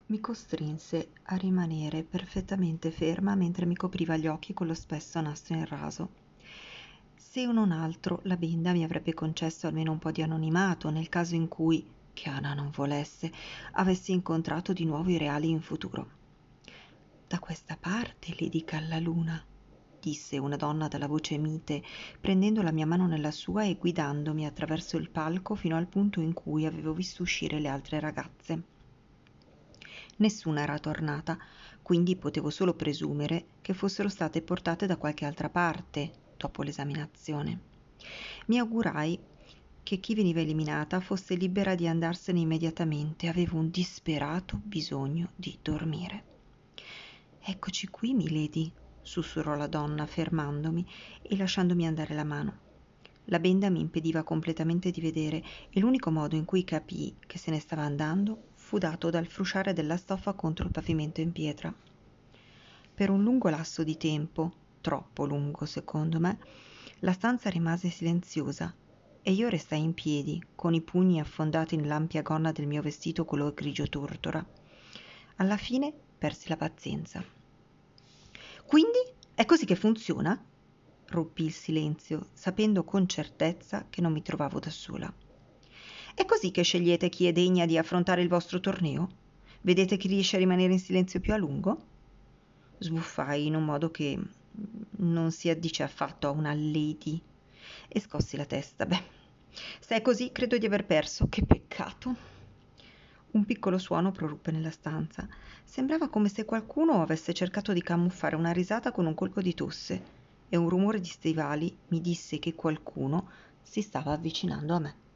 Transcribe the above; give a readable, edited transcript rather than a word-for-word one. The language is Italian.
mi costrinse a rimanere perfettamente ferma mentre mi copriva gli occhi con lo spesso nastro in raso. Se non altro la benda mi avrebbe concesso almeno un po' di anonimato nel caso in cui, Chiara non volesse, avessi incontrato di nuovo i reali in futuro. Da questa parte, Lady Callaluna, disse una donna dalla voce mite, prendendo la mia mano nella sua e guidandomi attraverso il palco fino al punto in cui avevo visto uscire le altre ragazze. Nessuna era tornata, quindi potevo solo presumere che fossero state portate da qualche altra parte dopo l'esaminazione. Mi augurai che chi veniva eliminata fosse libera di andarsene immediatamente. Avevo un disperato bisogno di dormire. Eccoci qui, milady, sussurrò la donna fermandomi e lasciandomi andare la mano. La benda mi impediva completamente di vedere e l'unico modo in cui capii che se ne stava andando fu dato dal frusciare della stoffa contro il pavimento in pietra. Per un lungo lasso di tempo, troppo lungo secondo me, la stanza rimase silenziosa e io restai in piedi, con i pugni affondati nell'ampia gonna del mio vestito color grigio tortora. Alla fine persi la pazienza. Quindi è così che funziona? Ruppi il silenzio, sapendo con certezza che non mi trovavo da sola. È così che scegliete chi è degna di affrontare il vostro torneo? Vedete chi riesce a rimanere in silenzio più a lungo? Sbuffai in un modo che non si addice affatto a una lady e scossi la testa. Beh, se è così credo di aver perso. Che peccato. Un piccolo suono proruppe nella stanza. Sembrava come se qualcuno avesse cercato di camuffare una risata con un colpo di tosse e un rumore di stivali mi disse che qualcuno si stava avvicinando a me.